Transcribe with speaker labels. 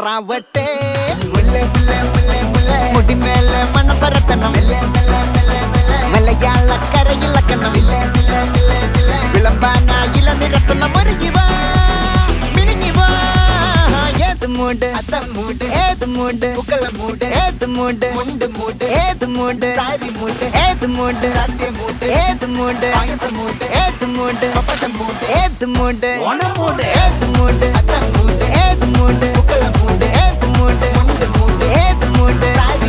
Speaker 1: ജോറാവട്ടെ മുടി മേലെ മണം പരത്തണം മലയാളക്കരയിളക്കണം വിളമ്പാനായില നിരത്തണം ഒരുങ്ങിവാ മിനിങ്ങിവാ ഏത് മൂട് മൂട് ഏത് മൂട് പൂക്കള മൂട് ഏത് മൂട് മുണ്ട് മൂട് ഏത് മൂട് സാരി മൂട് ഏത് മൂട് സദ്യ മൂട് ഏത് മൂട് പായസ മൂട് ഏത് മൂട് പപ്പട മൂട് ഏത് മൂട് ഓണ മൂട് ഏത് മൂട്